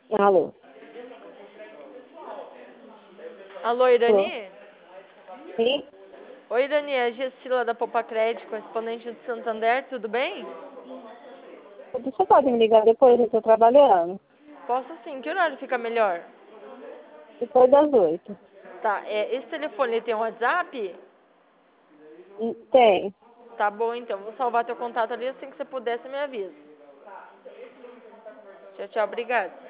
Alô? Alô, Alô? Irani? Sim? Oi, Irani, é a Gessila da Poupa Crédito, correspondente do Santander, tudo bem? Você pode me ligar depois? Eu estou trabalhando. Posso sim, que horário fica melhor? Depois das 8. Tá, esse telefone tem um WhatsApp? Tem. Tá bom, então, vou salvar teu contato ali, assim que você puder, você me avisa. Tchau, tchau, obrigada.